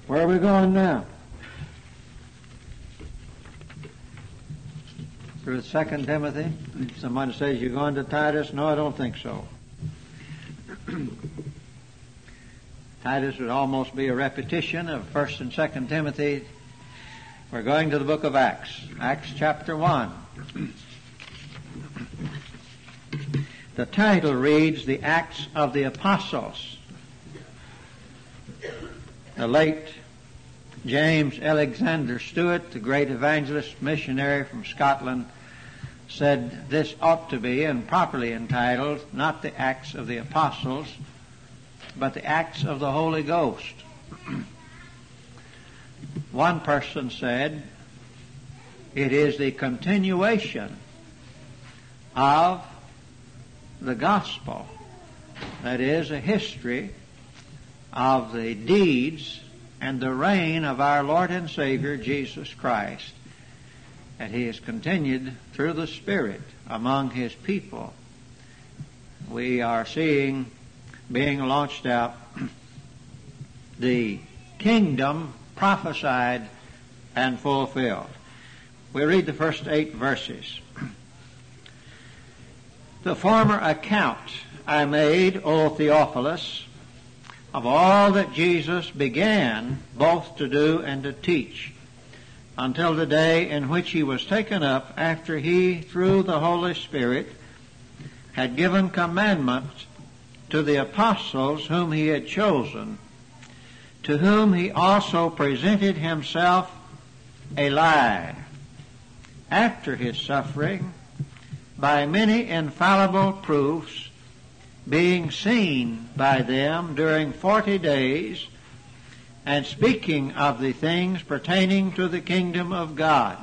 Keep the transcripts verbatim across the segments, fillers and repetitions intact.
Where are we going now? Through Second Timothy? Somebody says you're going to Titus? No, I don't think so. Titus would almost be a repetition of First and Second Timothy. We're going to the book of Acts. Acts chapter one. The title reads, The Acts of the Apostles. The late James Alexander Stewart, the great evangelist missionary from Scotland, said this ought to be, and properly entitled, not the Acts of the Apostles, but the Acts of the Holy Ghost. One person said, it is the continuation of the gospel. That is, a history of the deeds and the reign of our Lord and Savior, Jesus Christ. And He has continued through the Spirit among His people. We are seeing, being launched out, the kingdom prophesied and fulfilled. We read the first eight verses. The former account I made, O Theophilus, of all that Jesus began both to do and to teach, until the day in which He was taken up, after He, through the Holy Spirit, had given commandments to the apostles whom He had chosen, to whom He also presented Himself alive, after His suffering, by many infallible proofs, being seen by them during forty days, and speaking of the things pertaining to the kingdom of God.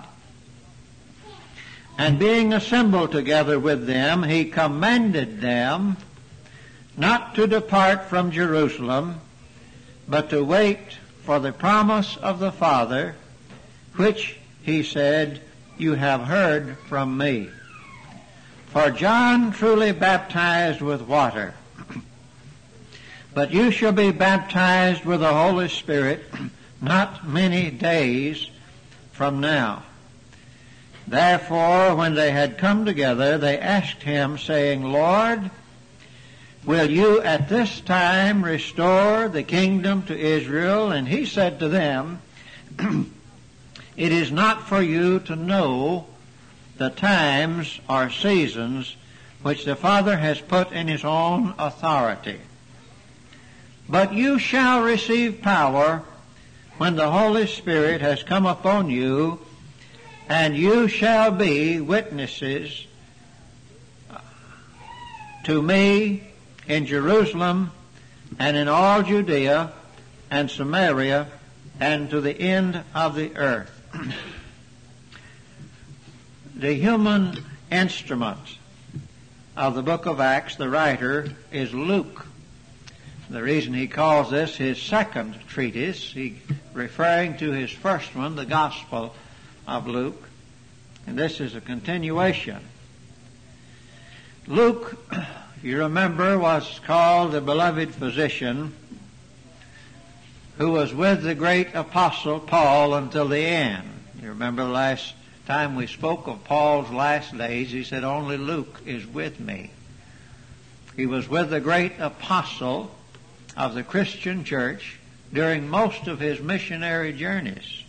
And being assembled together with them, He commanded them not to depart from Jerusalem, but to wait for the promise of the Father, which, He said, you have heard from me. For John truly baptized with water, but you shall be baptized with the Holy Spirit not many days from now. Therefore, when they had come together, they asked Him, saying, Lord, will you at this time restore the kingdom to Israel? And He said to them, it is not for you to know the times or seasons which the Father has put in His own authority. But you shall receive power when the Holy Spirit has come upon you, and you shall be witnesses to me in Jerusalem and in all Judea and Samaria and to the end of the earth. The human instrument of the book of Acts, the writer, is Luke. The reason he calls this his second treatise, he referring to his first one, the Gospel of Luke, and this is a continuation. Luke, you remember, was called the beloved physician who was with the great apostle Paul until the end. You remember the last time we spoke of Paul's last days, he said, only Luke is with me. He was with the great apostle of the Christian church during most of his missionary journeys.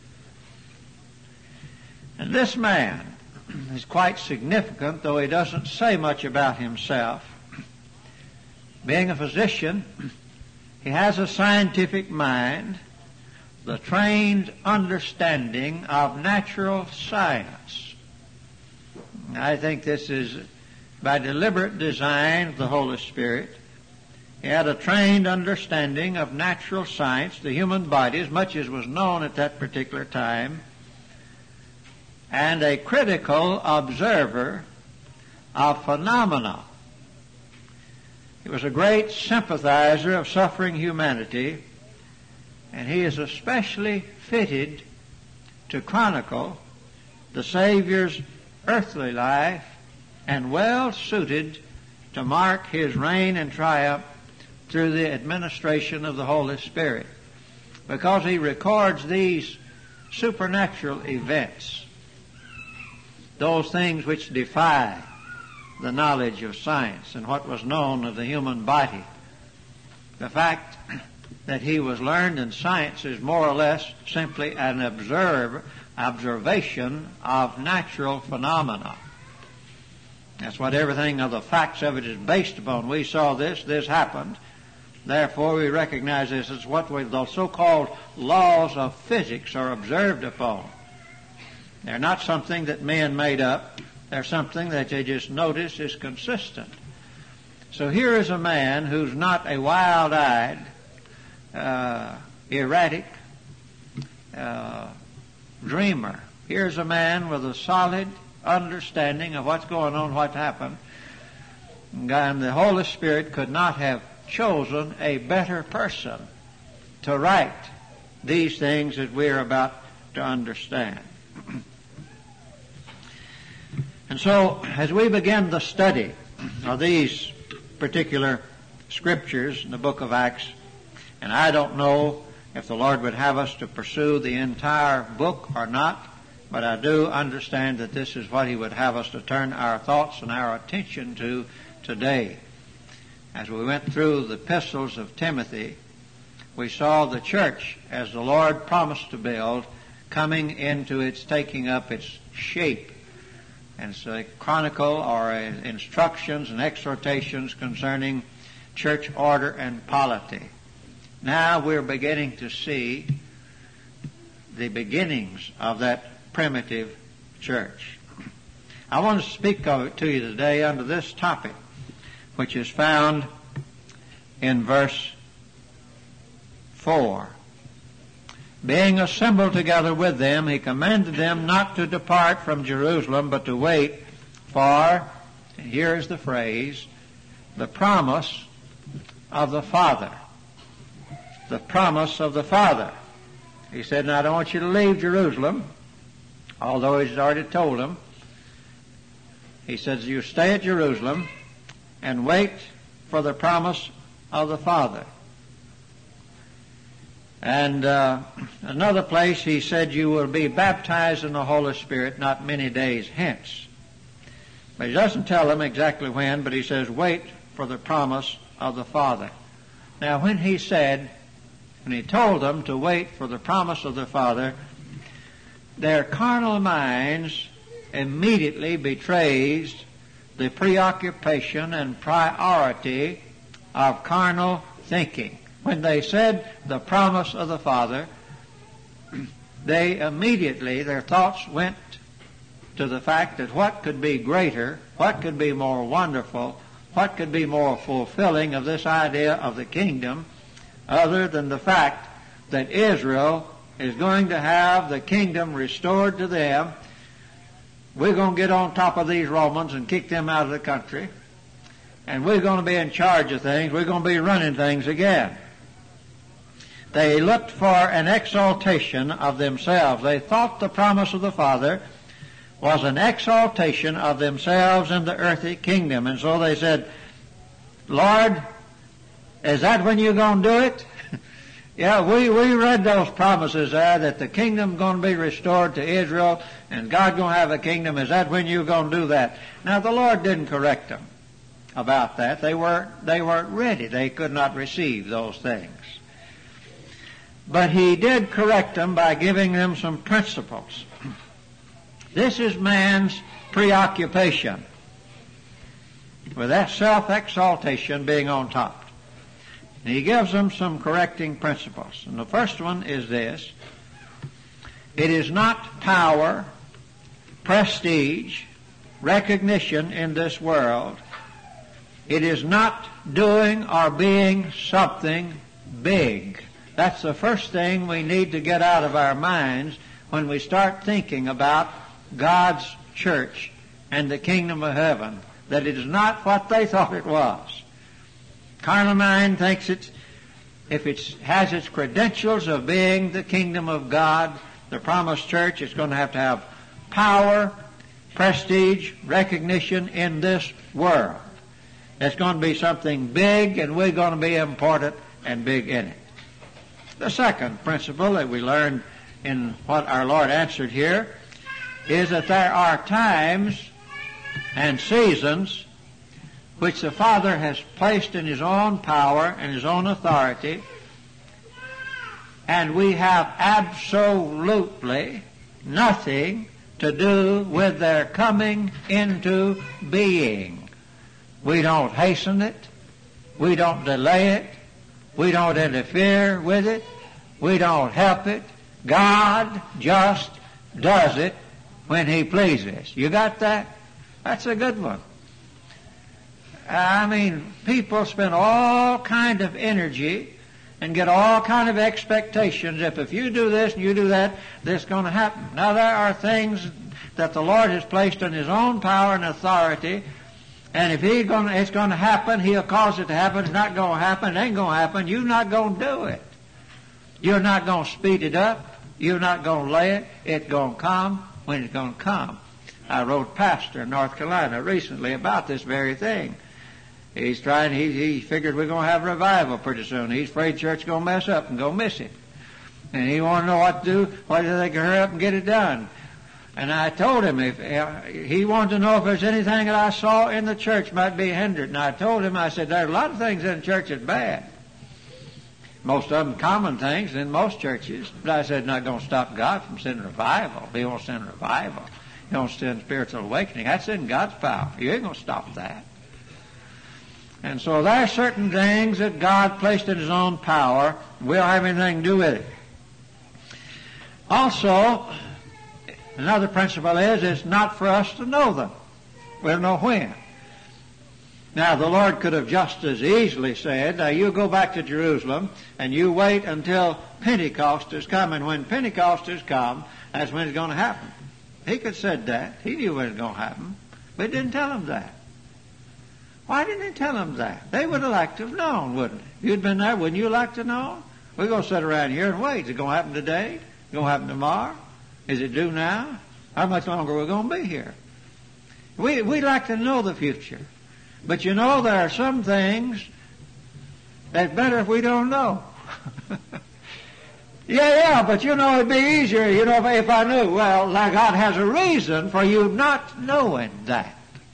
And this man is quite significant, though he doesn't say much about himself. Being a physician, he has a scientific mind, the trained understanding of natural science. I think this is by deliberate design of the Holy Spirit. He had a trained understanding of natural science, the human body, as much as was known at that particular time, and a critical observer of phenomena. He was a great sympathizer of suffering humanity, and he is especially fitted to chronicle the Savior's earthly life and well suited to mark His reign and triumph through the administration of the Holy Spirit. because he records these supernatural events, those things which defy the knowledge of science and what was known of the human body. The fact that he was learned in science is more or less simply an observe, observation of natural phenomena. That's what everything of the facts of it is based upon. We saw this, this happened. Therefore, we recognize this as what we, the so-called laws of physics are observed upon. They're not something that men made up. They're something that they just notice is consistent. So here is a man who's not a wild-eyed, uh, erratic uh, dreamer. Here's a man with a solid understanding of what's going on, what happened. And the Holy Spirit could not have chosen a better person to write these things that we're about to understand. And so, as we begin the study of these particular scriptures in the book of Acts, and I don't know if the Lord would have us to pursue the entire book or not, but I do understand that this is what He would have us to turn our thoughts and our attention to today. As we went through the epistles of Timothy, we saw the church, as the Lord promised to build, coming into its taking up its shape. And it's a chronicle or a instructions and exhortations concerning church order and polity. Now we're beginning to see the beginnings of that primitive church. I want to speak of it to you today under this topic, which is found in verse four. Being assembled together with them, he commanded them not to depart from Jerusalem, but to wait for, and here is the phrase, the promise of the Father. The promise of the Father. He said, now I don't want you to leave Jerusalem, although he's already told them. He says, you stay at Jerusalem and wait for the promise of the Father. And uh, another place he said, you will be baptized in the Holy Spirit not many days hence. But he doesn't tell them exactly when, but he says, wait for the promise of the Father. Now when he said, when he told them to wait for the promise of the Father, their carnal minds immediately betrays the preoccupation and priority of carnal thinking. When they said the promise of the Father, they immediately, their thoughts went to the fact that what could be greater, what could be more wonderful, what could be more fulfilling of this idea of the kingdom other than the fact that Israel is going to have the kingdom restored to them. We're going to get on top of these Romans and kick them out of the country. And we're going to be in charge of things. We're going to be running things again. They looked for an exaltation of themselves. They thought the promise of the Father was an exaltation of themselves in the earthly kingdom. And so they said, Lord, is that when you're going to do it? Yeah, we, we read those promises there that the kingdom's going to be restored to Israel and God's going to have a kingdom. Is that when you're going to do that? Now, the Lord didn't correct them about that. They weren't, they weren't ready. They could not receive those things. But He did correct them by giving them some principles. This is man's preoccupation, with that self-exaltation being on top. And He gives them some correcting principles. And the first one is this. It is not power, prestige, recognition in this world. It is not doing or being something big. That's the first thing we need to get out of our minds when we start thinking about God's church and the kingdom of heaven, that it is not what they thought it was. Carnal mind thinks it's, if it has its credentials of being the kingdom of God, the promised church, it's going to have to have power, prestige, recognition in this world. It's going to be something big, and we're going to be important and big in it. The second principle that we learned in what our Lord answered here is that there are times and seasons which the Father has placed in His own power and His own authority, and we have absolutely nothing to do with their coming into being. We don't hasten it. We don't delay it. We don't interfere with it. We don't help it. God just does it when He pleases. You got that? That's a good one. I mean, people spend all kind of energy and get all kind of expectations. If if you do this and you do that, this is going to happen. Now, there are things that the Lord has placed in His own power and authority, and if He's going to, it's going to happen, He'll cause it to happen. It's not going to happen. It ain't going to happen. You're not going to do it. You're not going to speed it up. You're not going to lay it. It's going to come when it's going to come. I wrote Pastor in North Carolina recently about this very thing. He's trying, he, he figured we're going to have revival pretty soon. He's afraid church is going to mess up and go miss it. And he wanted to know what to do, whether they can hurry up and get it done. And I told him if uh, he wanted to know if there's anything that I saw in the church might be hindered. And I told him, I said, there's a lot of things in the church that's bad. Most of them common things in most churches. But I said, not going to stop God from sending revival. He won't send revival. He won't send spiritual awakening. That's in God's power. You ain't going to stop that. And so there are certain things that God placed in His own power. We don't have anything to do with it. Also, another principle is it's not for us to know them. We don't know when. Now, the Lord could have just as easily said, now you go back to Jerusalem and you wait until Pentecost is come. And when Pentecost is come, that's when it's going to happen. He could have said that. He knew when it was going to happen. But He didn't tell them that. Why didn't He tell them that? They would have liked to have known, wouldn't it? If you'd been there, wouldn't you like to know? We're going to sit around here and wait. Is it going to happen today? Is it going to happen tomorrow? Is it due now? How much longer are we going to be here? We, we'd like to know the future. But you know, there are some things that's better if we don't know. yeah, yeah, but you know, it'd be easier, you know, if, if I knew. Well, God has a reason for you not knowing that.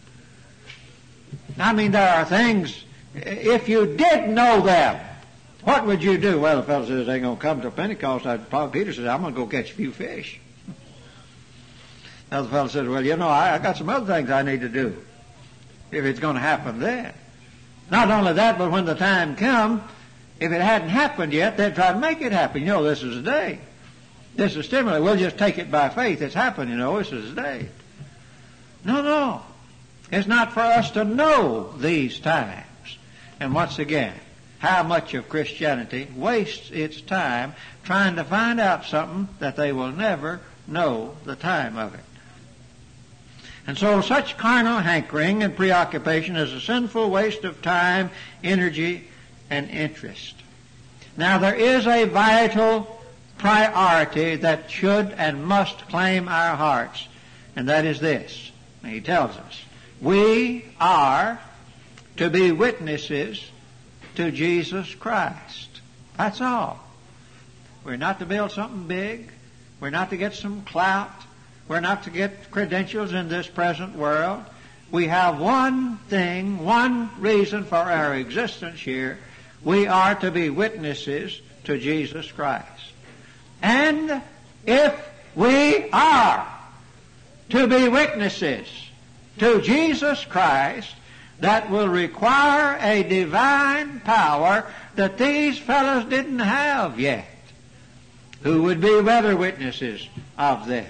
I mean, there are things, if you did know them, what would you do? Well, the fellow says they ain't going to come to Pentecost. I'd, Paul Peter says, I'm going to go catch a few fish. Now the fellow says, well, you know, I, I got some other things I need to do if it's going to happen then. Not only that, but when the time comes, if it hadn't happened yet, they'd try to make it happen. You know, this is the day. This is stimuli. We'll just take it by faith. It's happened, you know. This is the day. No, no. It's not for us to know these times. And once again, how much of Christianity wastes its time trying to find out something that they will never know the time of it. And so such carnal hankering and preoccupation is a sinful waste of time, energy, and interest. Now there is a vital priority that should and must claim our hearts, and that is this. He tells us, we are to be witnesses to Jesus Christ. That's all. We're not to build something big. We're not to get some clout. We're not to get credentials in this present world. We have one thing, one reason for our existence here. We are to be witnesses to Jesus Christ. And if we are to be witnesses to Jesus Christ, that will require a divine power that these fellows didn't have yet. Who would be better witnesses of them?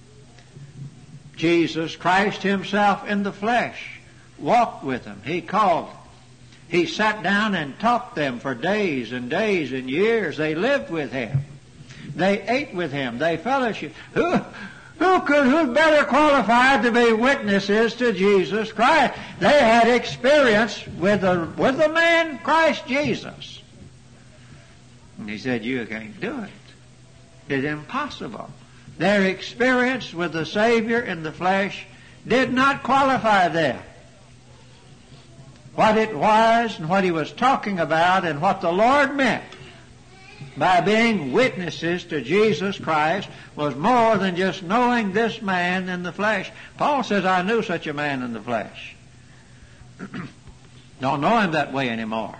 Jesus Christ Himself in the flesh walked with them. He called them. He sat down and taught them for days and days and years. They lived with Him. They ate with Him. They fellowshiped. Who, who could, who better qualified to be witnesses to Jesus Christ? They had experience with the, with the man Christ Jesus. And He said, you can't do it. It's impossible. Their experience with the Savior in the flesh did not qualify them. What it was and what He was talking about and what the Lord meant by being witnesses to Jesus Christ was more than just knowing this man in the flesh. Paul says, I knew such a man in the flesh. Don't know him that way anymore.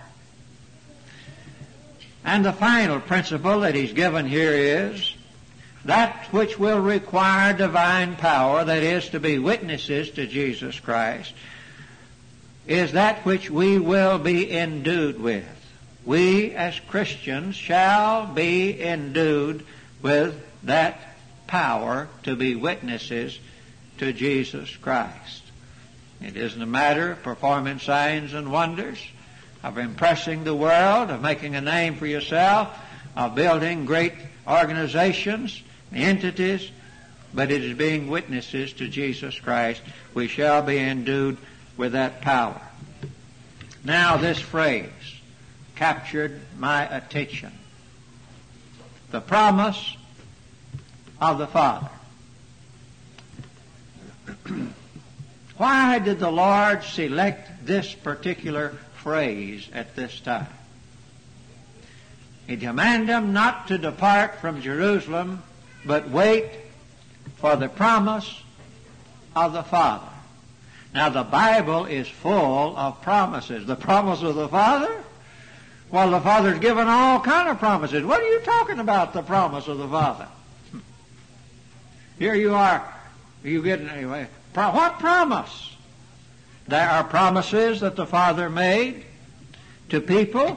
And the final principle that he's given here is that which will require divine power, that is, to be witnesses to Jesus Christ, is that which we will be endued with. We as Christians shall be endued with that power to be witnesses to Jesus Christ. It isn't a matter of performing signs and wonders, of impressing the world, of making a name for yourself, of building great organizations, entities, but it is being witnesses to Jesus Christ. We shall be endued with that power. Now this phrase captured my attention. The promise of the Father. Why did the Lord select this particular phrase at this time? He commanded them not to depart from Jerusalem, but wait for the promise of the Father. Now the Bible is full of promises. The promise of the Father? Well, the Father's given all kind of promises. What are you talking about, the promise of the Father? Here you are. You getting anyway? What promise? There are promises that the Father made to people.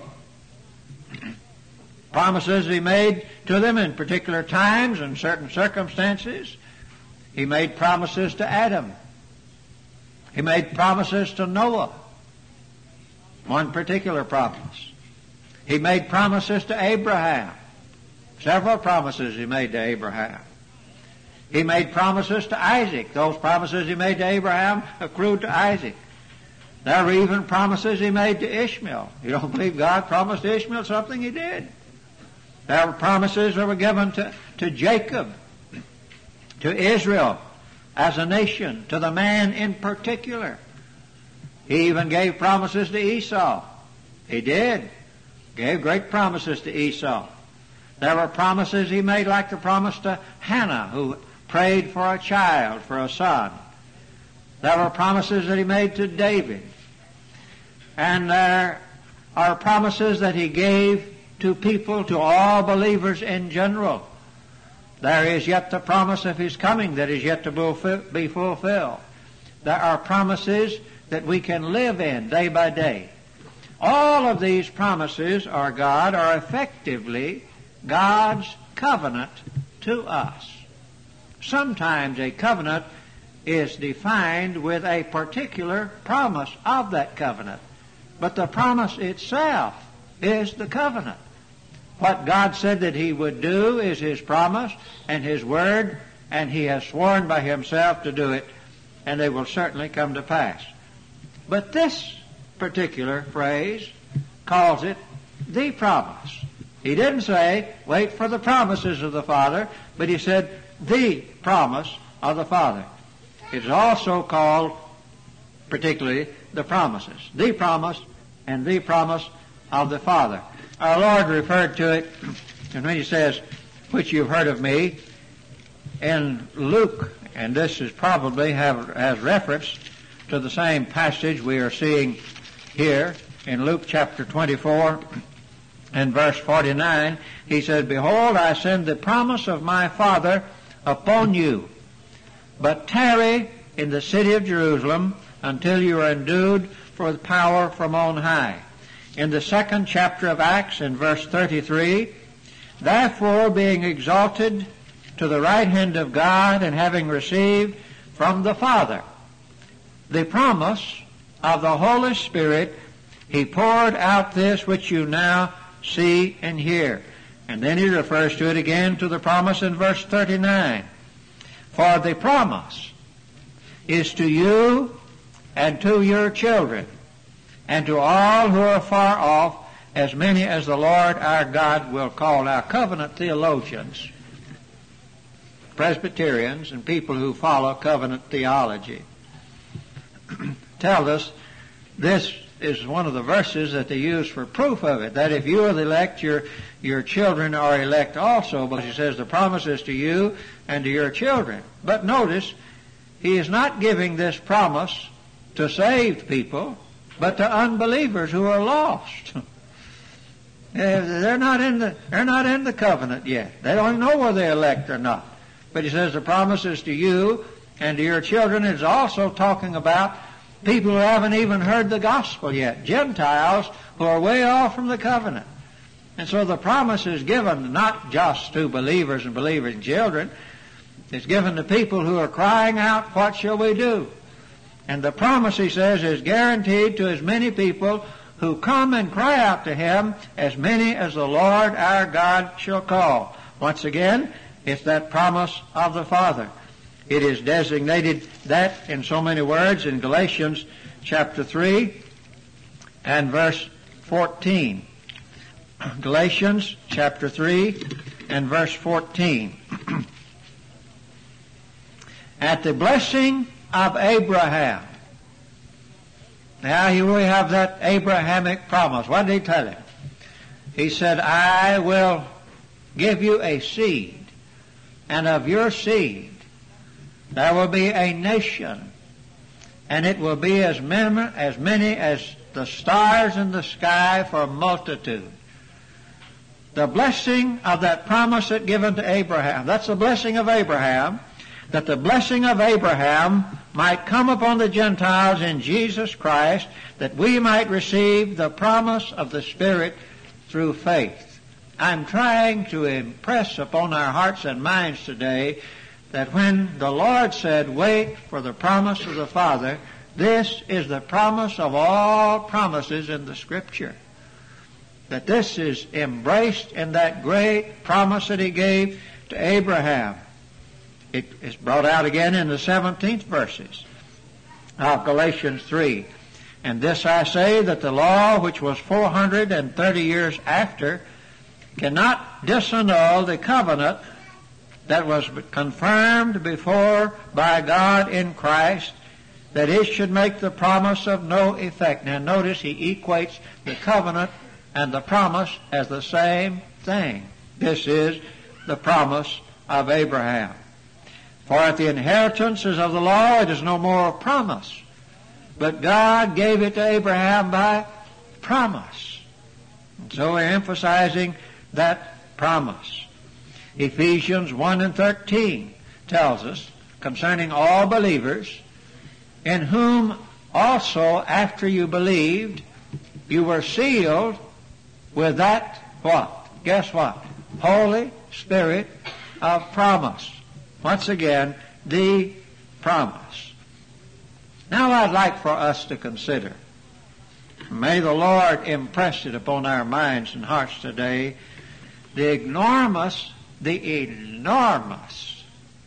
Promises He made to them in particular times and certain circumstances. He made promises to Adam. He made promises to Noah. One particular promise. He made promises to Abraham. Several promises He made to Abraham. He made promises to Isaac. Those promises He made to Abraham accrued to Isaac. There were even promises He made to Ishmael. You don't believe God promised Ishmael something? He did. There were promises that were given to, to Jacob, to Israel as a nation, to the man in particular. He even gave promises to Esau. He did. Gave great promises to Esau. There were promises He made, like the promise to Hannah, who prayed for a child, for a son. There were promises that He made to David. And there are promises that He gave to people, to all believers in general. There is yet the promise of His coming that is yet to be fulfilled. There are promises that we can live in day by day. All of these promises are God, are effectively God's covenant to us. Sometimes a covenant is defined with a particular promise of that covenant, but the promise itself is the covenant. What God said that He would do is His promise and His word, and He has sworn by Himself to do it, and they will certainly come to pass. But this particular phrase calls it the promise. He didn't say, wait for the promises of the Father, but He said, the promise of the Father. It's also called, particularly, the promises. The promise and the promise of the Father. Our Lord referred to it, and when He says, which you've heard of me, in Luke, and this is probably have, has reference to the same passage we are seeing here in Luke chapter twenty-four and verse forty-nine, He said, behold, I send the promise of my Father upon you, but tarry in the city of Jerusalem until you are endued with power from on high. In the second chapter of Acts, in verse thirty-three, therefore being exalted to the right hand of God, and having received from the Father the promise of the Holy Spirit, He poured out this which you now see and hear. And then He refers to it again, to the promise in verse thirty-nine. For the promise is to you and to your children, and to all who are far off, as many as the Lord our God will call. Now, covenant theologians, Presbyterians, and people who follow covenant theology tell us this is one of the verses that they use for proof of it, that if you are the elect, your, your children are elect also, because he says the promise is to you and to your children. But notice, he is not giving this promise to saved people, but to unbelievers who are lost. They're not in the, they're not in the covenant yet. They don't know whether they're elect or not. But he says the promise is to you and to your children. It's also talking about people who haven't even heard the gospel yet, Gentiles who are way off from the covenant. And so the promise is given not just to believers and believers' children. It's given to people who are crying out, what shall we do? And the promise, he says, is guaranteed to as many people who come and cry out to him, as many as the Lord our God shall call. Once again, it's that promise of the Father. It is designated that in so many words in Galatians chapter three and verse fourteen. Galatians chapter three and verse fourteen. At the blessing of Abraham. Now here we have that Abrahamic promise. What did he tell him? He said, I will give you a seed, and of your seed there will be a nation, and it will be as many as, many as the stars in the sky for multitude. The blessing of that promise that given to Abraham, that's the blessing of Abraham, that the blessing of Abraham might come upon the Gentiles in Jesus Christ, that we might receive the promise of the Spirit through faith. I'm trying to impress upon our hearts and minds today that when the Lord said, wait for the promise of the Father, this is the promise of all promises in the Scripture. That this is embraced in that great promise that he gave to Abraham. It is brought out again in the seventeenth verses of Galatians three. And this I say, that the law, which was four hundred thirty years after, cannot disannul the covenant that was confirmed before by God in Christ, that it should make the promise of no effect. Now notice he equates the covenant and the promise as the same thing. This is the promise of Abraham. For if the inheritance is of the law, it is no more a promise. But God gave it to Abraham by promise. And so we're emphasizing that promise. Ephesians one and thirteen tells us concerning all believers, in whom also after you believed, you were sealed with that what? Guess what? Holy Spirit of promise. Once again, the promise. Now I'd like for us to consider, may the Lord impress it upon our minds and hearts today, the enormous, the enormous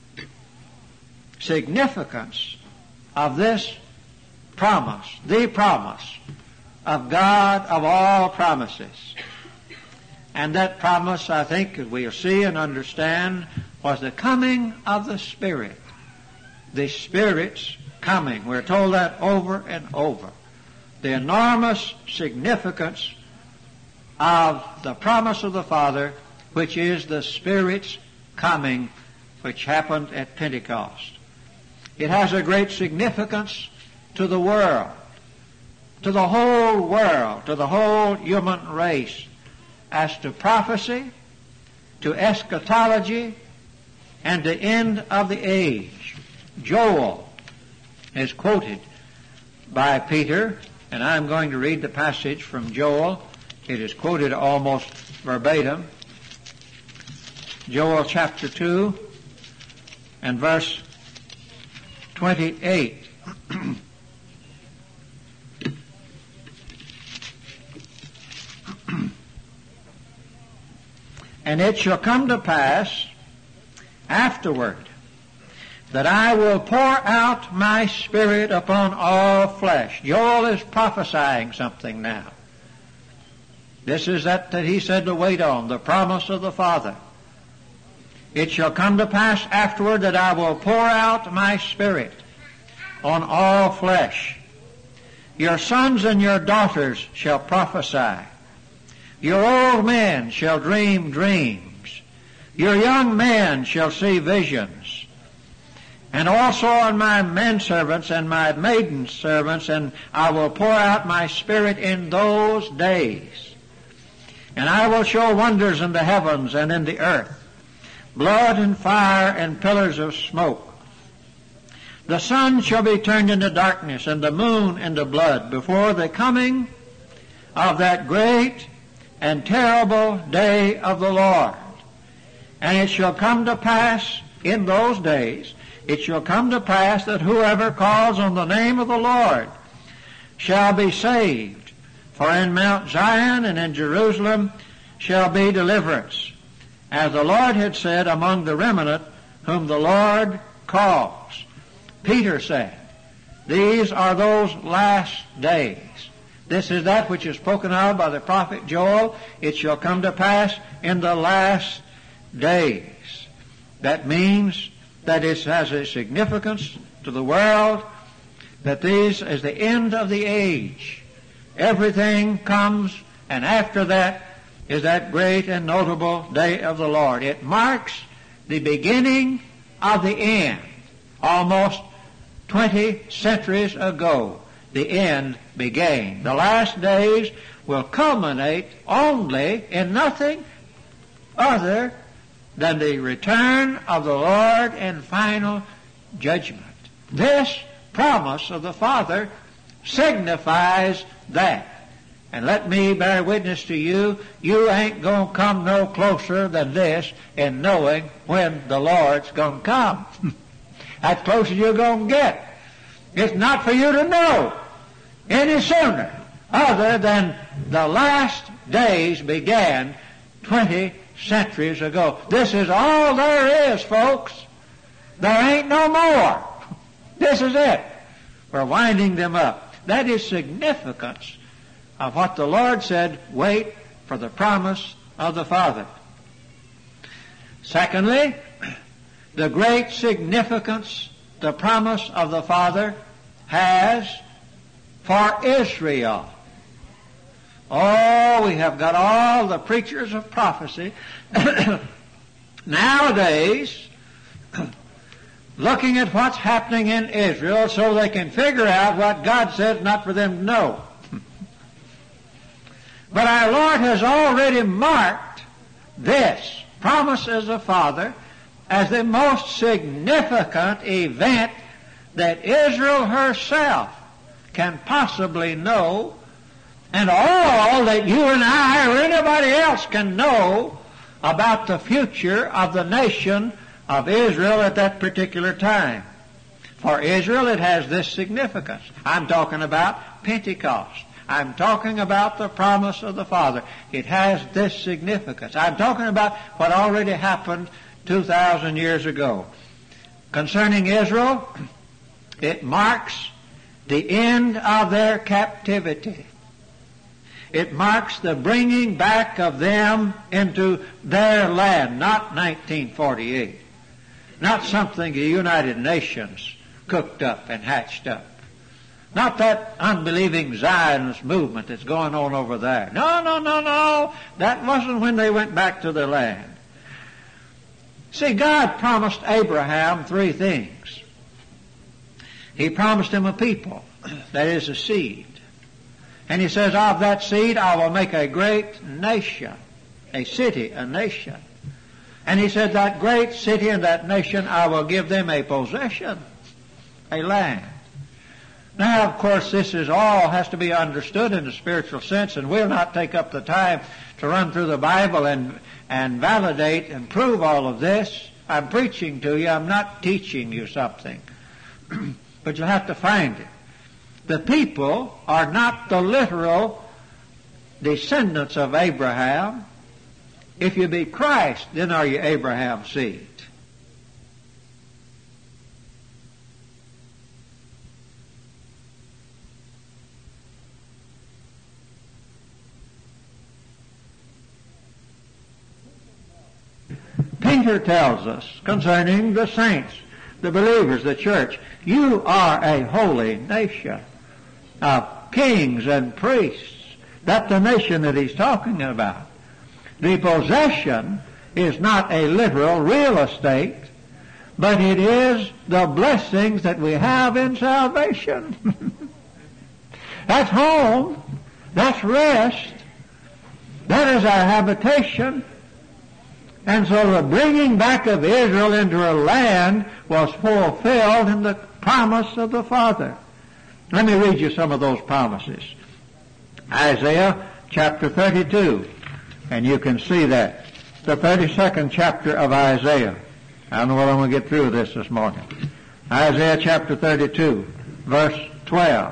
significance of this promise, the promise of God of all promises. And that promise, I think, as we'll see and understand, was the coming of the Spirit. The Spirit's coming. We're told that over and over. The enormous significance of the promise of the Father, which is the Spirit's coming, which happened at Pentecost. It has a great significance to the world, to the whole world, to the whole human race, as to prophecy, to eschatology, and the end of the age. Joel is quoted by Peter, and I'm going to read the passage from Joel. It is quoted almost verbatim. Joel chapter two and verse twenty-eight. And it shall come to pass afterward that I will pour out my Spirit upon all flesh. Joel is prophesying something now. This is that that he said to wait on, the promise of the Father. It shall come to pass afterward that I will pour out my Spirit on all flesh. Your sons and your daughters shall prophesy. Your old men shall dream dreams. Your young men shall see visions. And also on my menservants and my maiden servants, and I will pour out my Spirit in those days. And I will show wonders in the heavens and in the earth, blood and fire and pillars of smoke. The sun shall be turned into darkness and the moon into blood before the coming of that great and terrible day of the Lord. And it shall come to pass in those days, it shall come to pass that whoever calls on the name of the Lord shall be saved. For in Mount Zion and in Jerusalem shall be deliverance, as the Lord had said, among the remnant whom the Lord calls. Peter said, these are those last days. This is that which is spoken of by the prophet Joel. It shall come to pass in the last days. That means that it has a significance to the world, that this is the end of the age. Everything comes, and after that is that great and notable day of the Lord. It marks the beginning of the end. Almost twenty centuries ago, the end began. The last days will culminate only in nothing other than the return of the Lord and final judgment. This promise of the Father signifies that. And let me bear witness to you, you ain't going to come no closer than this in knowing when the Lord's going to come. That's close as you're going to get. It's not for you to know any sooner other than the last days began twenty centuries ago. This is all there is, folks. There ain't no more. This is it. We're winding them up. That is significance of what the Lord said, wait for the promise of the Father. Secondly, the great significance the promise of the Father has for Israel. Oh, we have got all the preachers of prophecy nowadays looking at what's happening in Israel so they can figure out what God says not for them to know. But our Lord has already marked this promise as a Father as the most significant event that Israel herself can possibly know, and all that you and I or anybody else can know about the future of the nation of Israel at that particular time. For Israel, it has this significance. I'm talking about Pentecost. I'm talking about the promise of the Father. It has this significance. I'm talking about what already happened two thousand years ago. Concerning Israel, it marks the end of their captivity. It marks the bringing back of them into their land, not nineteen forty-eight. Not something the United Nations cooked up and hatched up. Not that unbelieving Zionist movement that's going on over there. No, no, no, no. That wasn't when they went back to their land. See, God promised Abraham three things. He promised him a people, that is a seed. And he says, of that seed I will make a great nation, a city, a nation. And he said, that great city and that nation I will give them a possession, a land. Now, of course, this is all has to be understood in a spiritual sense, and we'll not take up the time to run through the Bible and, and validate and prove all of this. I'm preaching to you. I'm not teaching you something. But you'll have to find it. The people are not the literal descendants of Abraham. If you be Christ, then are you Abraham's seed. Peter tells us concerning the saints, the believers, the church, you are a holy nation. Now, kings and priests. That's the nation that he's talking about. The possession is not a literal real estate, but it is the blessings that we have in salvation. That's home. That's rest. That is our habitation. And so the bringing back of Israel into a land was fulfilled in the promise of the Father. Let me read you some of those promises. Isaiah chapter thirty-two, and you can see that. The thirty-second chapter of Isaiah. I don't know what I'm going to get through this this morning. Isaiah chapter thirty-two, verse twelve.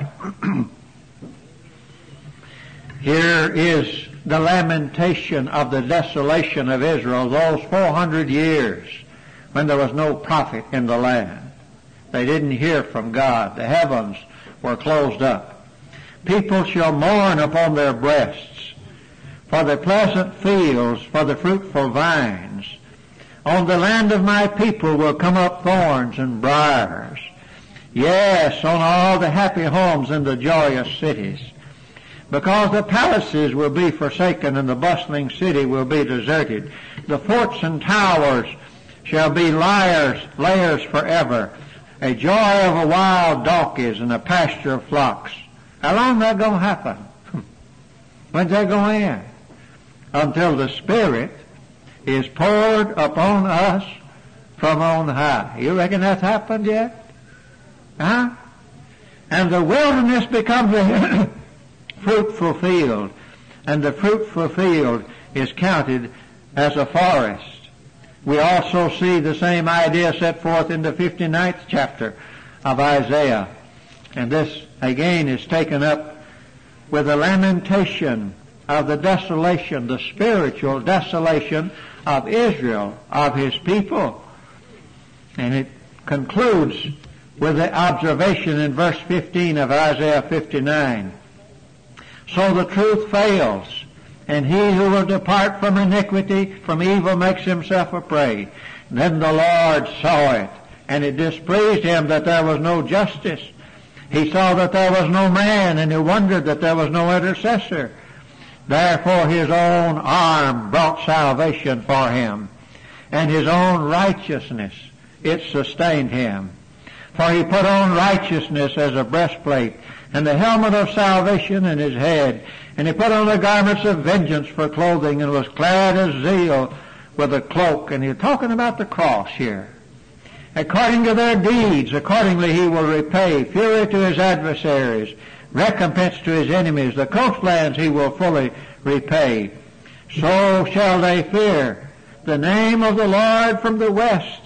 Here is the lamentation of the desolation of Israel those four hundred years when there was no prophet in the land. They didn't hear from God. The heavens were closed up. People shall mourn upon their breasts for the pleasant fields, for the fruitful vines. On the land of my people will come up thorns and briars. Yes, on all the happy homes in the joyous cities. Because the palaces will be forsaken and the bustling city will be deserted. The forts and towers shall be liars, layers forever. A joy of a wild donkeys and a pasture of flocks. How long that going to happen? When's that going to end? Until the Spirit is poured upon us from on high. You reckon that's happened yet? Huh? And the wilderness becomes a fruitful field, and the fruitful field is counted as a forest. We also see the same idea set forth in the fifty-ninth chapter of Isaiah. And this again is taken up with the lamentation of the desolation, the spiritual desolation of Israel, of his people. And it concludes with the observation in verse fifteen of Isaiah fifty-nine. So the truth fails, and he who will depart from iniquity, from evil, makes himself a prey. Then the Lord saw it, and it displeased him that there was no justice. He saw that there was no man, and he wondered that there was no intercessor. Therefore his own arm brought salvation for him, and his own righteousness, it sustained him. For he put on righteousness as a breastplate, and the helmet of salvation in his head. And he put on the garments of vengeance for clothing, and was clad as zeal with a cloak. And he's talking about the cross here. According to their deeds, accordingly he will repay fury to his adversaries, recompense to his enemies. The coastlands he will fully repay. So shall they fear the name of the Lord from the west,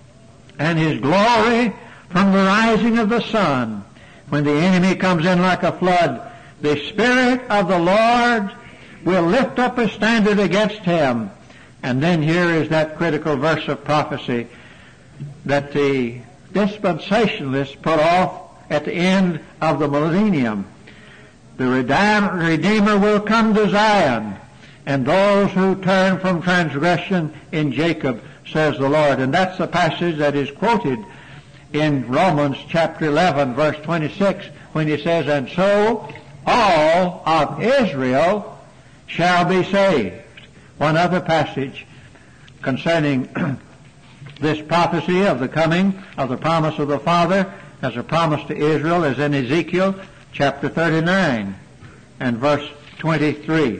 and his glory from the rising of the sun. When the enemy comes in like a flood, the Spirit of the Lord will lift up a standard against him. And then here is that critical verse of prophecy that the dispensationalists put off at the end of the millennium. The Redeemer will come to Zion, and those who turn from transgression in Jacob, says the Lord. And that's the passage that is quoted in Romans chapter eleven, verse twenty-six, when he says, and so all of Israel shall be saved. One other passage concerning this prophecy of the coming of the promise of the Father as a promise to Israel is in Ezekiel chapter thirty-nine and verse twenty-three.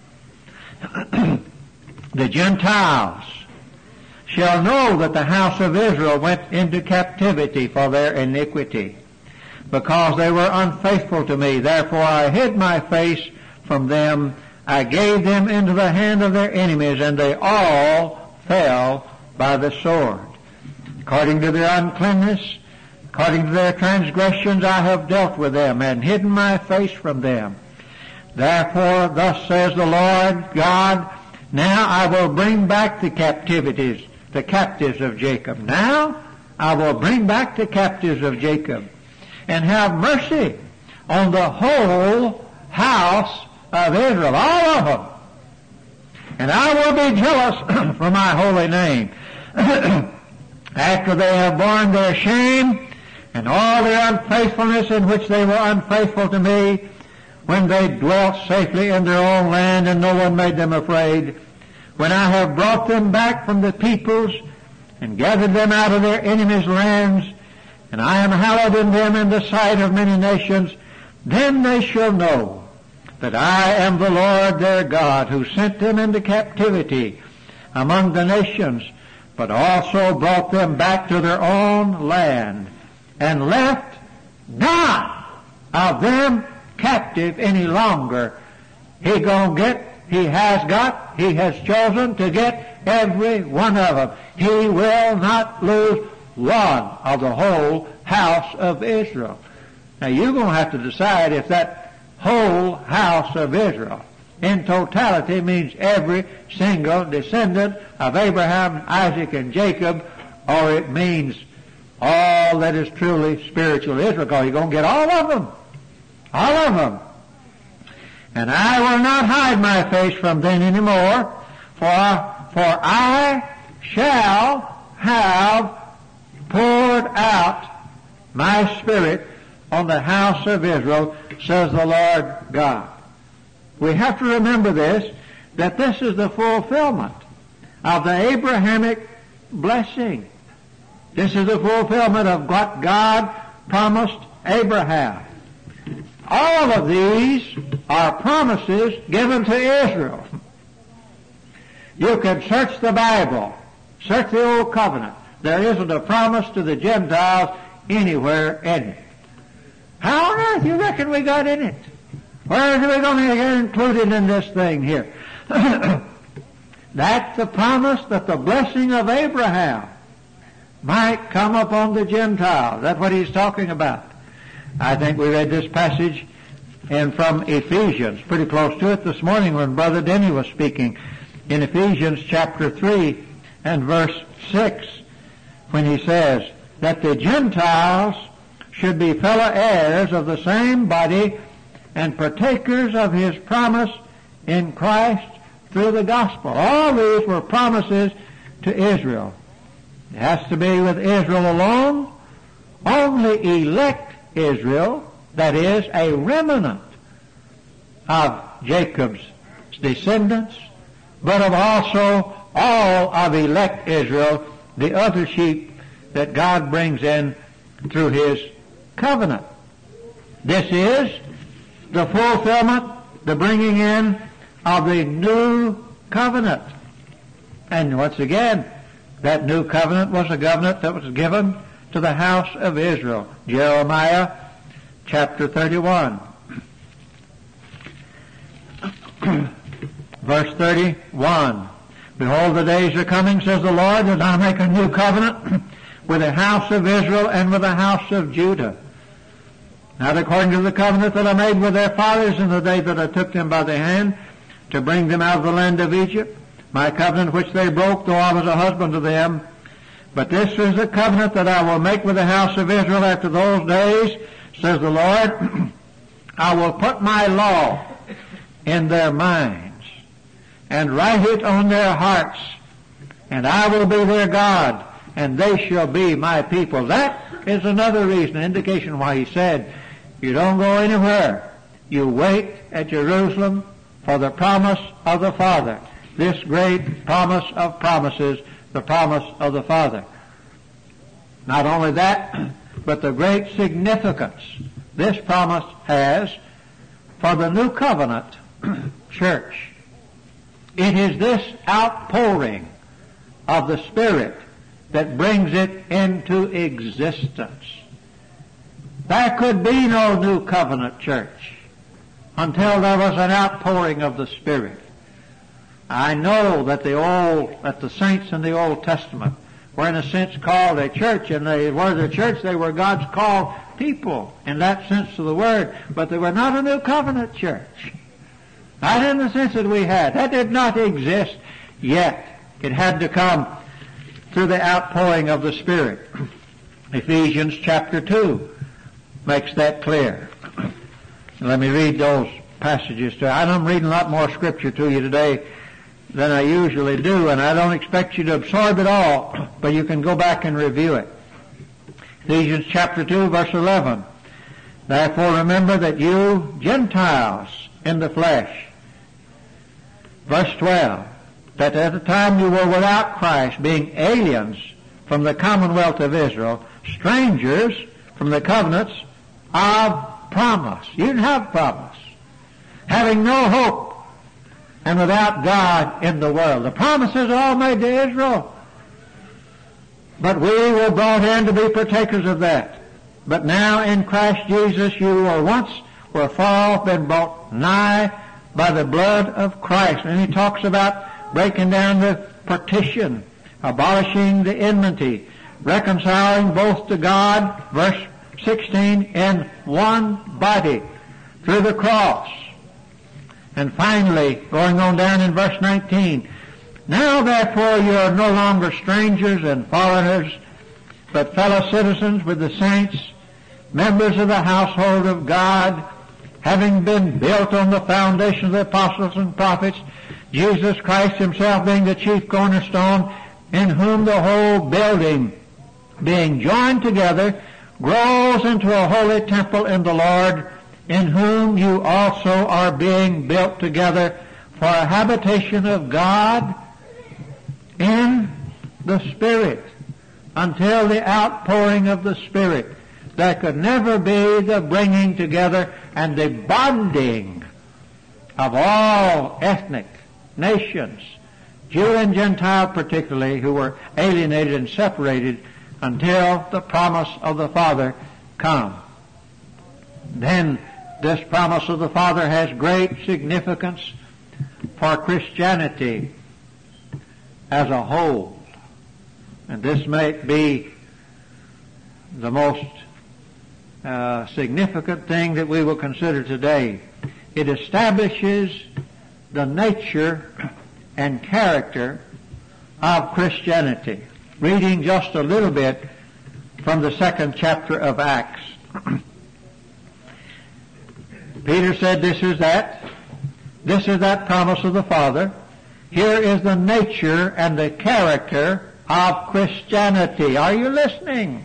The Gentiles shall know that the house of Israel went into captivity for their iniquity, because they were unfaithful to me. Therefore I hid my face from them. I gave them into the hand of their enemies, and they all fell by the sword. According to their uncleanness, according to their transgressions, I have dealt with them, and hidden my face from them. Therefore, thus says the Lord God, now I will bring back the captivities, the captives of Jacob. Now I will bring back the captives of Jacob, and have mercy on the whole house of Israel, all of them. And I will be jealous for my holy name. After they have borne their shame and all their unfaithfulness in which they were unfaithful to me, when they dwelt safely in their own land and no one made them afraid, when I have brought them back from the peoples and gathered them out of their enemies' lands, and I am hallowed in them in the sight of many nations, then they shall know that I am the Lord their God, who sent them into captivity among the nations, but also brought them back to their own land, and left not of them captive any longer. He gonna get, he has got, he has chosen to get every one of them. He will not lose one of the whole house of Israel. Now you're going to have to decide if that whole house of Israel in totality means every single descendant of Abraham, Isaac, and Jacob, or it means all that is truly spiritual Israel, because you're going to get all of them. All of them. And I will not hide my face from them anymore, for, for I shall have poured out my Spirit on the house of Israel, says the Lord God. We have to remember this, that this is the fulfillment of the Abrahamic blessing. This is the fulfillment of what God promised Abraham. All of these are promises given to Israel. You can search the Bible, search the Old Covenant. There isn't a promise to the Gentiles anywhere in it. How on earth you reckon we got in it? Where are we going to get included in this thing here? That's the promise that the blessing of Abraham might come upon the Gentiles. That's what he's talking about. I think we read this passage and from Ephesians, pretty close to it this morning when Brother Denny was speaking, in Ephesians chapter three and verse six, when he says that the Gentiles should be fellow heirs of the same body and partakers of his promise in Christ through the gospel. All these were promises to Israel. It has to be with Israel alone. Only elect Israel, that is, a remnant of Jacob's descendants, but of also all of elect Israel, the other sheep that God brings in through his covenant. This is the fulfillment, the bringing in of the new covenant. And once again, that new covenant was a covenant that was given to the house of Israel. Jeremiah chapter thirty-one. Verse thirty-one. Behold, the days are coming, says the Lord, that I make a new covenant with the house of Israel and with the house of Judah. Not according to the covenant that I made with their fathers in the day that I took them by the hand to bring them out of the land of Egypt, my covenant which they broke, though I was a husband to them. But this is the covenant that I will make with the house of Israel after those days, says the Lord. I will put my law in their minds and write it on their hearts, and I will be their God, and they shall be my people. That is another reason, an indication why he said, you don't go anywhere. You wait at Jerusalem for the promise of the Father. This great promise of promises, the promise of the Father. Not only that, but the great significance this promise has for the new covenant church. It is this outpouring of the Spirit that brings it into existence. There could be no new covenant church until there was an outpouring of the Spirit. I know that the old, that the saints in the Old Testament were in a sense called a church, and they were the church, they were God's called people in that sense of the word, but they were not a new covenant church. Not in the sense that we had. That did not exist yet. It had to come through the outpouring of the Spirit. Ephesians chapter two makes that clear. Let me read those passages to you. I'm reading a lot more scripture to you today than I usually do, and I don't expect you to absorb it all, but you can go back and review it. Ephesians chapter two, verse eleven. Therefore remember that you Gentiles in the flesh, verse twelve, that at the time you were without Christ, being aliens from the commonwealth of Israel, strangers from the covenants of promise. You didn't have promise. Having no hope and without God in the world. The promises are all made to Israel. But we were brought in to be partakers of that. But now in Christ Jesus you were once were far off, been brought nigh by the blood of Christ. And he talks about breaking down the partition, abolishing the enmity, reconciling both to God, verse sixteen, in one body through the cross. And finally, going on down in verse nineteen, now therefore you are no longer strangers and foreigners, but fellow citizens with the saints, members of the household of God, having been built on the foundation of the apostles and prophets, Jesus Christ himself being the chief cornerstone, in whom the whole building, being joined together, grows into a holy temple in the Lord, in whom you also are being built together for a habitation of God in the Spirit, until the outpouring of the Spirit. There could never be the bringing together and the bonding of all ethnic nations, Jew and Gentile particularly, who were alienated and separated, until the promise of the Father come. Then this promise of the Father has great significance for Christianity as a whole. And this may be the most uh, significant thing that we will consider today. It establishes the nature and character of Christianity. Reading just a little bit from the second chapter of Acts. Peter said, this is that. This is that promise of the Father. Here is the nature and the character of Christianity. Are you listening?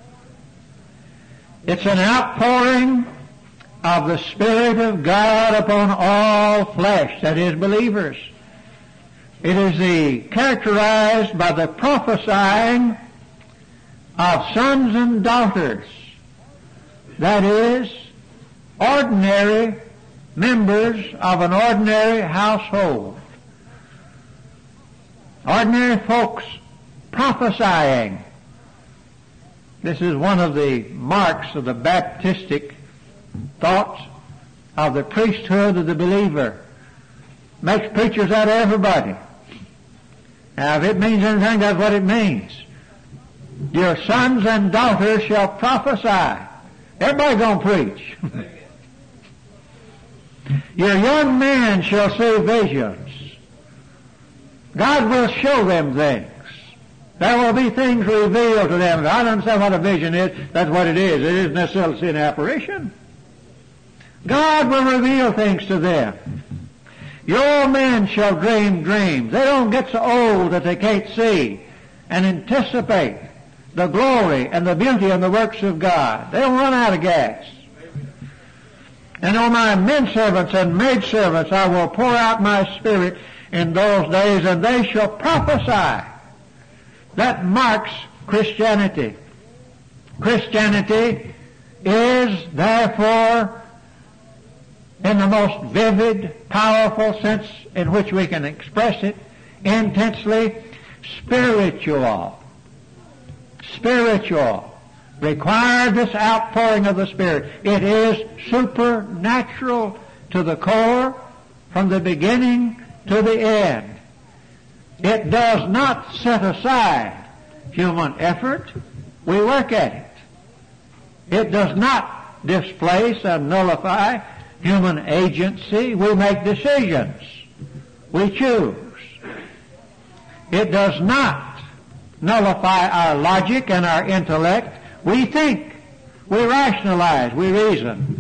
It's an outpouring of the Spirit of God upon all flesh, that is, believers. It is the characterized by the prophesying of sons and daughters, that is, ordinary members of an ordinary household. Ordinary folks prophesying. This is one of the marks of the Baptistic thoughts of the priesthood of the believer. Makes preachers out of everybody. Now, if it means anything, that's what it means. Your sons and daughters shall prophesy. Everybody gonna preach. Your young men shall see visions. God will show them things. There will be things revealed to them. I don't understand what a vision is. That's what it is. It isn't necessarily an apparition. God will reveal things to them. Your men shall dream dreams. They don't get so old that they can't see and anticipate the glory and the beauty and the works of God. They don't run out of gas. And on my men servants and maid servants I will pour out my Spirit in those days, and they shall prophesy. That marks Christianity. Christianity is therefore, in the most vivid, powerful sense in which we can express it, intensely spiritual. Spiritual. Required this outpouring of the Spirit. It is supernatural to the core, from the beginning to the end. It does not set aside human effort. We work at it. It does not displace and nullify human agency. We make decisions. We choose. It does not nullify our logic and our intellect. We think. We rationalize. We reason.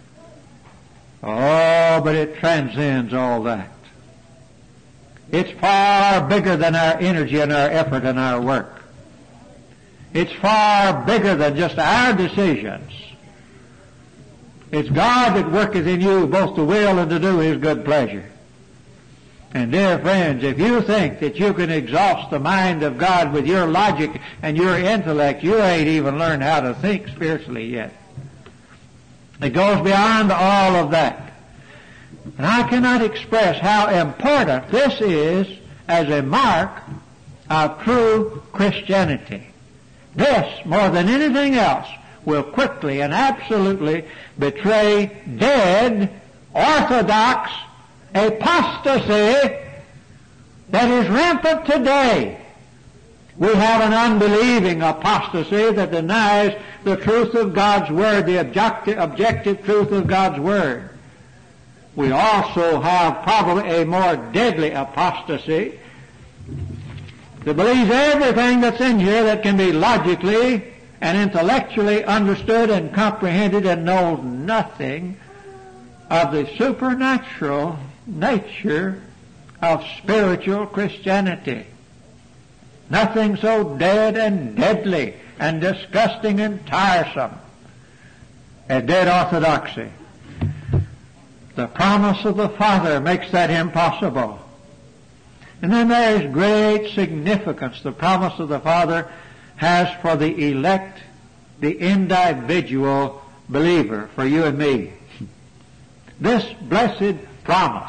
Oh, but it transcends all that. It's far bigger than our energy and our effort and our work. It's far bigger than just our decisions. It's God that worketh in you both to will and to do His good pleasure. And dear friends, if you think that you can exhaust the mind of God with your logic and your intellect, you ain't even learned how to think spiritually yet. It goes beyond all of that. And I cannot express how important this is as a mark of true Christianity. This, more than anything else, will quickly and absolutely betray dead, orthodox apostasy that is rampant today. We have an unbelieving apostasy that denies the truth of God's Word, the objective, objective truth of God's Word. We also have probably a more deadly apostasy that believes everything that's in here that can be logically and intellectually understood and comprehended and knows nothing of the supernatural nature of spiritual Christianity. Nothing so dead and deadly and disgusting and tiresome as dead orthodoxy. The promise of the Father makes that impossible. And then there is great significance the promise of the Father has for the elect, the individual believer, for you and me. This blessed promise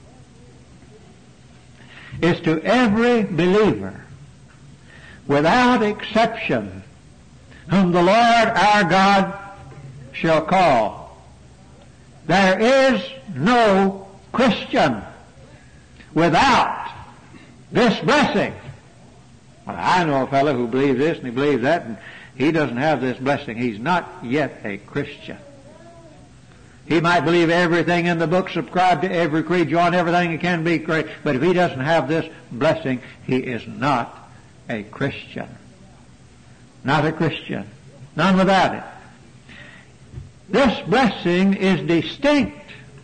is to every believer, without exception, whom the Lord our God shall call. There is no Christian without this blessing. Well, I know a fellow who believes this and he believes that, and he doesn't have this blessing. He's not yet a Christian. He might believe everything in the book, subscribe to every creed, join everything that can be great, but if he doesn't have this blessing, he is not a Christian. Not a Christian. None without it. This blessing is distinct.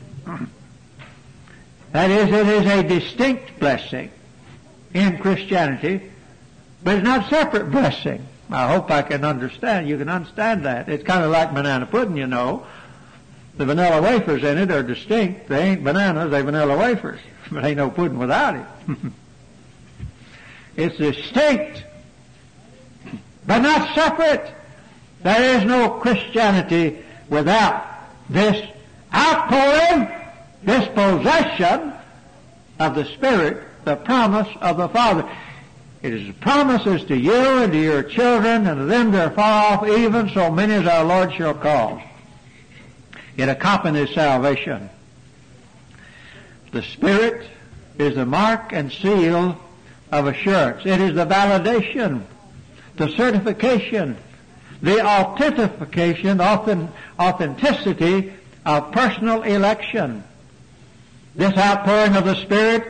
That is, it is a distinct blessing in Christianity, but it's not a separate blessing. I hope I can understand. You can understand that. It's kind of like banana pudding, you know. The vanilla wafers in it are distinct. They ain't bananas, they're vanilla wafers. But ain't no pudding without it. It's distinct, but not separate. There is no Christianity without this outpouring, this possession of the Spirit, the promise of the Father. It is promises to you and to your children and to them that are far off, even so many as our Lord shall call. It accompanies salvation. The Spirit is the mark and seal of assurance. It is the validation, the certification, the authentication, authenticity of personal election. This outpouring of the Spirit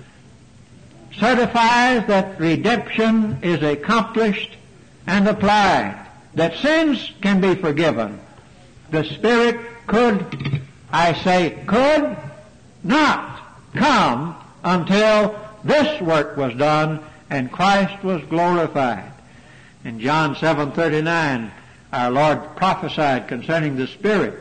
certifies that redemption is accomplished and applied, that sins can be forgiven. The Spirit could, I say, could not come until this work was done and Christ was glorified. In John seven thirty-nine, our Lord prophesied concerning the Spirit.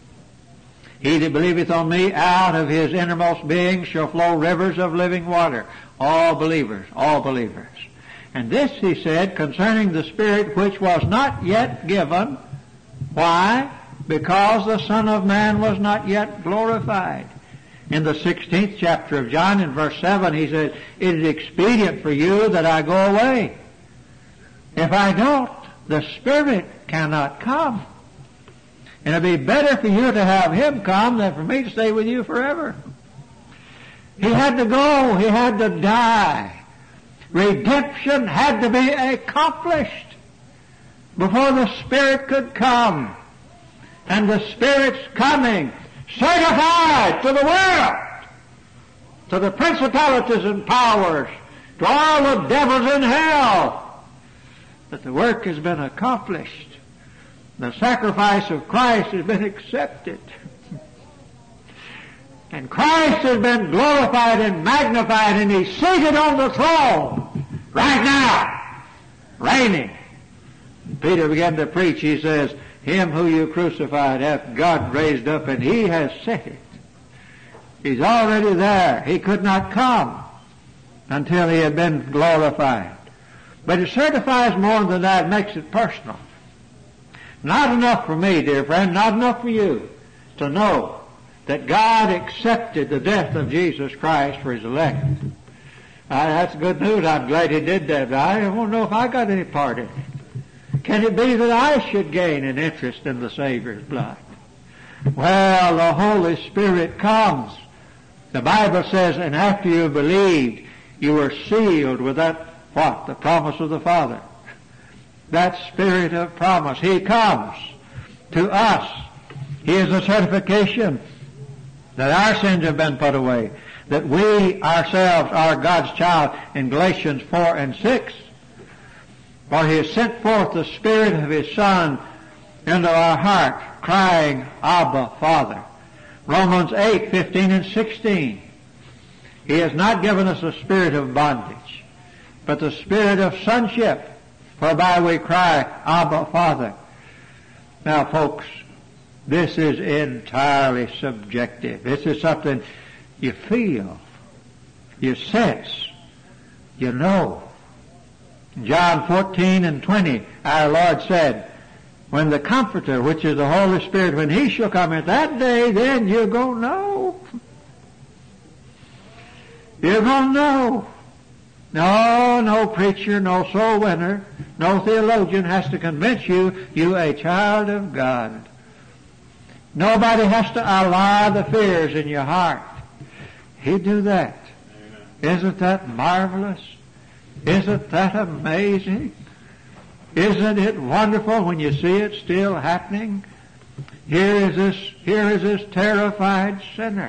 He that believeth on me, out of his innermost being shall flow rivers of living water. All believers, all believers. And this, he said, concerning the Spirit which was not yet given. Why? Because the Son of Man was not yet glorified. In the sixteenth chapter of John, in verse seven, he says, it is expedient for you that I go away. If I don't, the Spirit cannot come. And it'd be better for you to have Him come than for me to stay with you forever. He had to go. He had to die. Redemption had to be accomplished before the Spirit could come. And the Spirit's coming certified to the world, to the principalities and powers, to all the devils in hell, that the work has been accomplished. The sacrifice of Christ has been accepted. And Christ has been glorified and magnified, and He's seated on the throne right now, reigning. Peter began to preach. He says, Him who you crucified hath God raised up, and He has set it. He's already there. He could not come until He had been glorified. But it certifies more than that. It makes it personal. Not enough for me, dear friend, not enough for you to know that God accepted the death of Jesus Christ for His elect. Uh, that's good news. I'm glad He did that, but I don't know if I got any part in it. Can it be that I should gain an interest in the Savior's blood? Well, the Holy Spirit comes. The Bible says, and after you believed, you were sealed with that, what? The promise of the Father. That Spirit of promise. He comes to us. He is a certification that our sins have been put away, that we ourselves are God's child in Galatians four and six. For He has sent forth the Spirit of His Son into our heart, crying, Abba, Father. Romans eight, fifteen and sixteen. He has not given us a spirit of bondage, but the spirit of sonship, whereby we cry, Abba, Father. Now, folks, this is entirely subjective. This is something you feel, you sense, you know. John fourteen and twenty, our Lord said, when the Comforter, which is the Holy Spirit, when He shall come at that day, then you're going to know. You're going to know. No, no preacher, no soul winner, no theologian has to convince you you're a child of God. Nobody has to allay the fears in your heart. He'd do that. Amen. Isn't that marvelous? Isn't that amazing? Isn't it wonderful when you see it still happening? Here is this, here is this terrified sinner.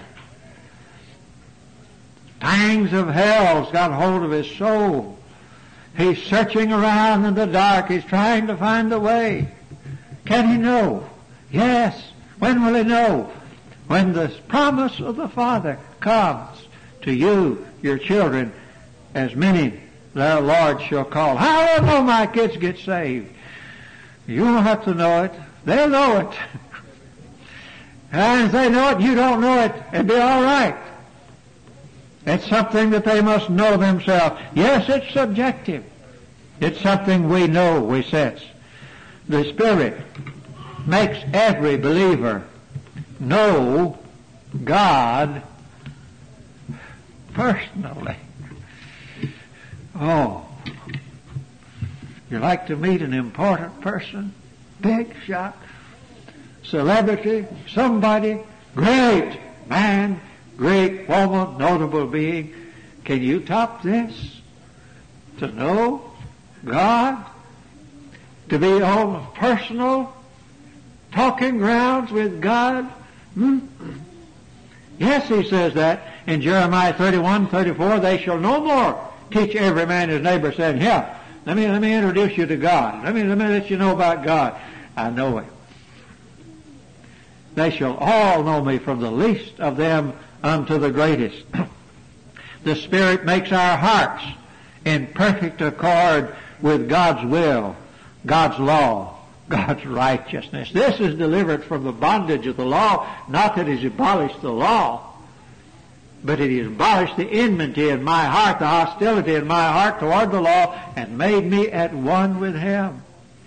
Pangs of hell's got hold of his soul. He's searching around in the dark. He's trying to find the way. Can he know? Yes. When will he know? When the promise of the Father comes to you, your children, as many their Lord shall call. How will my kids get saved? You don't have to know it. They'll know it. And if they know it, you don't know it, it'd be all right. It's something that they must know themselves. Yes, it's subjective. It's something we know, we sense. The Spirit makes every believer know God personally. Oh, you like to meet an important person, big shot, celebrity, somebody, great man, great woman, notable being. Can you top this? To know God? To be on personal talking grounds with God? Hmm? Yes, he says that in Jeremiah thirty-one, thirty-four, they shall no more teach every man his neighbor, saying, here, let me, let me introduce you to God. Let me, let me let you know about God. I know Him. They shall all know me, from the least of them unto the greatest. The Spirit makes our hearts in perfect accord with God's will, God's law, God's righteousness. This is delivered from the bondage of the law, not that He's abolished the law, but it has abolished the enmity in my heart, the hostility in my heart toward the law, and made me at one with Him.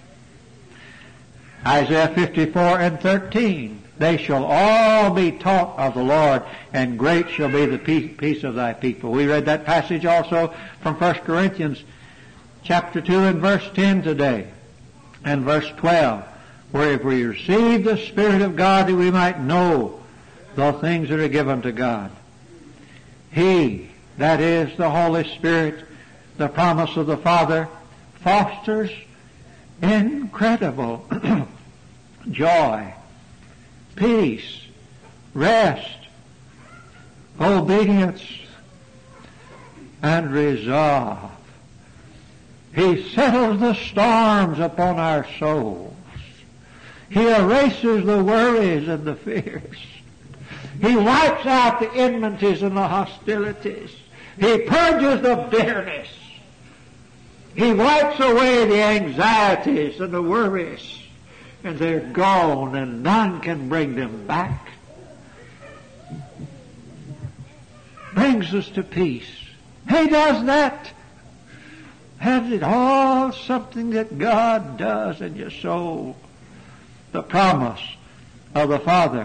Isaiah fifty-four and thirteen. They shall all be taught of the Lord, and great shall be the peace of thy people. We read that passage also from First Corinthians chapter two and verse ten today, and verse twelve, where if we receive the Spirit of God that we might know the things that are given to God. He, that is the Holy Spirit, the promise of the Father, fosters incredible joy, peace, rest, obedience, and resolve. He settles the storms upon our souls. He erases the worries and the fears. He wipes out the enmities and the hostilities. He purges the bitterness. He wipes away the anxieties and the worries. and they're gone, and none can bring them back. Brings us to peace. He does that. And it's all something that God does in your soul. The promise of the Father.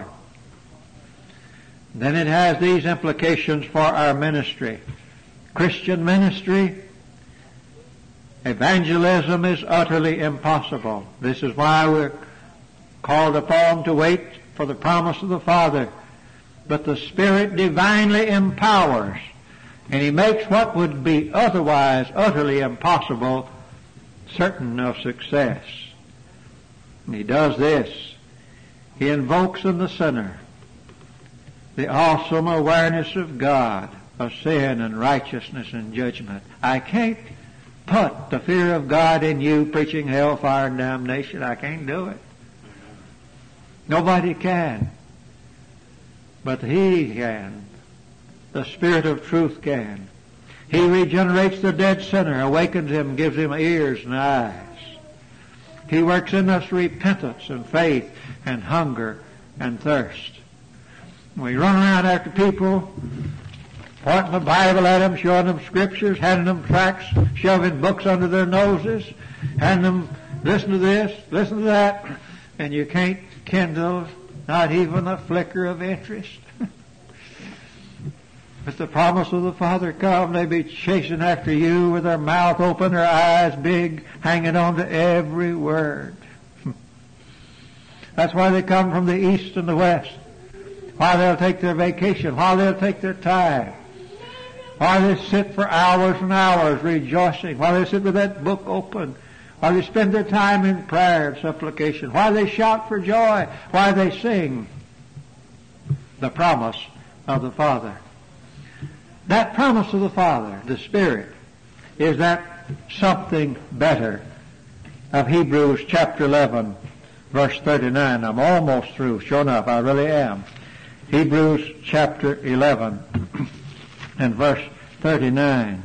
Then it has these implications for our ministry. Christian ministry, evangelism is utterly impossible. This is why we're called upon to wait for the promise of the Father. But the Spirit divinely empowers, and He makes what would be otherwise utterly impossible certain of success. And He does this. He invokes in the sinner the awesome awareness of God, of sin and righteousness and judgment. I can't put the fear of God in you preaching hellfire and damnation. I can't do it. Nobody can. But He can. The Spirit of truth can. He regenerates the dead sinner, awakens him, gives him ears and eyes. He works in us repentance and faith and hunger and thirst. We run around after people, pointing the Bible at them, showing them scriptures, handing them tracts, shoving books under their noses, handing them, listen to this, listen to that, and you can't kindle not even a flicker of interest. If the promise of the Father come, they be chasing after you with their mouth open, their eyes big, hanging on to every word. That's why they come from the east and the west. Why they'll take their vacation, why they'll take their time, why they sit for hours and hours rejoicing, why they sit with that book open, why they spend their time in prayer and supplication, why they shout for joy, why they sing the promise of the Father. That promise of the Father, the Spirit, is that something better of Hebrews chapter eleven, verse thirty-nine. I'm almost through, sure enough, I really am. Hebrews chapter eleven and verse thirty-nine.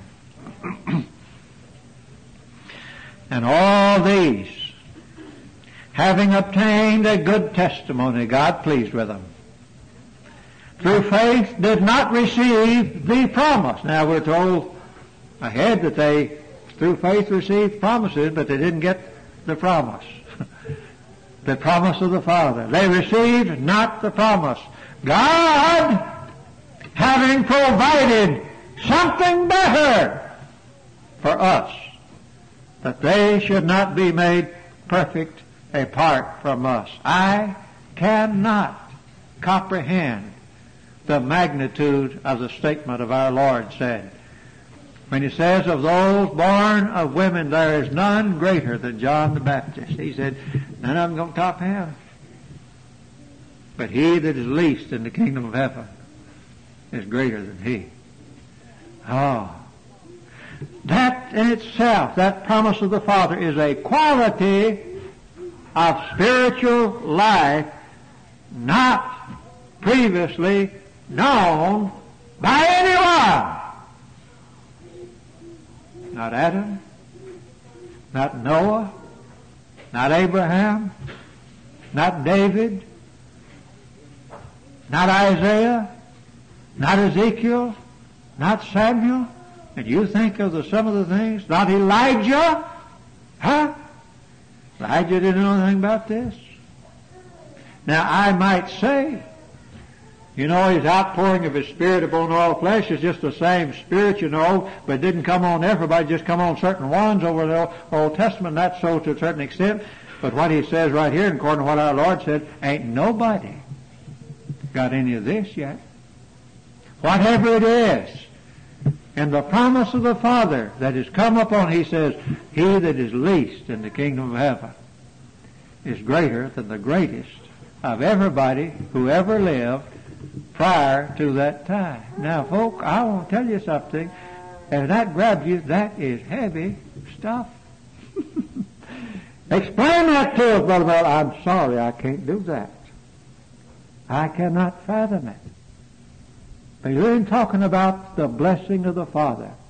And all these, having obtained a good testimony, God pleased with them, through faith did not receive the promise. Now we're told ahead that they, through faith, received promises, but they didn't get the promise. The promise of the Father. They received not the promise. God, having provided something better for us, that they should not be made perfect apart from us. I cannot comprehend the magnitude of the statement of our Lord said. When He says, of those born of women, there is none greater than John the Baptist. He said, none of them going to top him. But he that is least in the kingdom of heaven is greater than he. Oh. That in itself, that promise of the Father, is a quality of spiritual life not previously known by anyone. Not Adam, not Noah, not Abraham, not David, not Isaiah, not Ezekiel, not Samuel. And you think of the, some of the things, not Elijah, huh? Elijah didn't know anything about this. Now I might say, you know, His outpouring of His Spirit upon all flesh is just the same Spirit, you know, but it didn't come on everybody, just come on certain ones over the Old Testament. That's so to a certain extent. But what He says right here, according to what our Lord said, ain't nobody got any of this yet. Whatever it is, and the promise of the Father that has come upon, He says, he that is least in the kingdom of heaven is greater than the greatest of everybody who ever lived prior to that time. Now, folk, I want to tell you something. If that grabs you, that is heavy stuff. Explain that to us, Brother Mel. I'm sorry, I can't do that. I cannot fathom it. But you're talking about the blessing of the Father.